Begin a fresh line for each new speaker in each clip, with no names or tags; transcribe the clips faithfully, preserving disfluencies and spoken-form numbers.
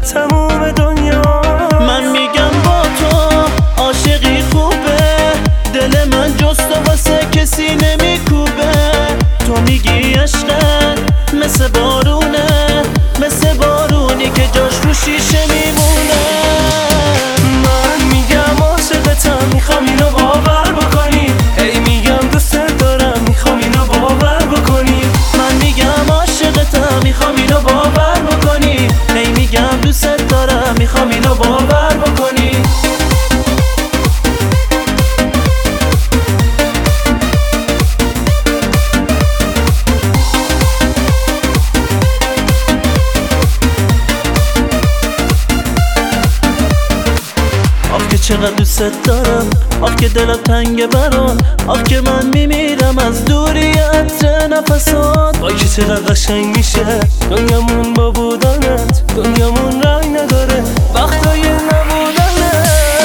تموم دنیا.
من میگم با تو عاشقی خوبه، دل من جز تو واسه کسی نمیکوبه. تو میگی عشقت مثل بارونه، مثل بارونی که جاش رو شیشه میمونه.
من میگم عاشقتم، میخوام اینو باور بکنی. هی میگم دوست دارم، میخوام اینو باور بکنی.
من میگم عاشقتم، میخوام اینو باور بکنی. هی میگم دوست دارم، میخوام اینو باور بکنی. آخ که چقدر دوست دارم، آخ که دلم تنگه برات، آخ که من میمیرم از دوری عطر نفسات.
وای که چقدر قشنگ میشه دنیامون با بودنت. دنیامون رنگ نداره وقتای نبودنت.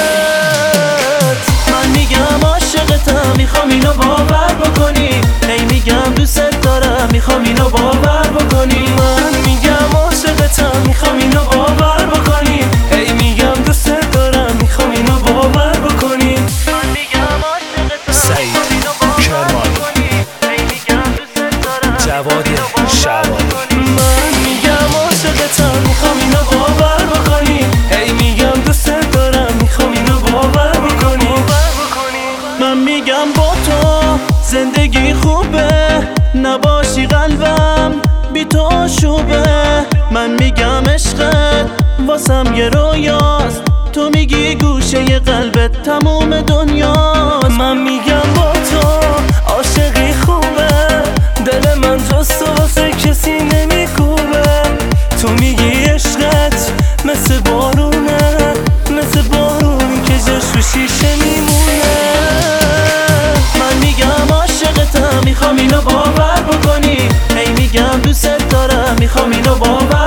من میگم عاشقتم، میخوام اینو باور بکنی. هی میگم دوست دارم، میخوام اینو باور بکنی.
من میگم عاشقتم، میخوام اینو باور بکنی. هی میگم دوست دارم، میخوام اینو باور بکنی.
من میگم عاشقتم،
سعید کرمانی،
هی میگم دوست دارم،
جواد شعبانی.
من میگم عاشقتم، میخوام اینو باور بکنی.
هی میگم دوست دارم، میخوام اینو باور بکنی.
من میگم با تو زندگی خوبه، نباشی قلبم بی تو آشوبه. من میگم عشقت واسم یه رویاست، تو میگی گوشه قلبت تموم دنیاست.
من میگم با تو عاشقی خوبه، دل من جز تو واسه کسی نمیکوبه. تو میگی عشقت مثل بارونه، مثل بارونی که جاش رو شیشه میمونه.
من میگم عاشقتم، میخوام اینو باور بکنی. هی میگم دوست دارم، میخوام اینو باور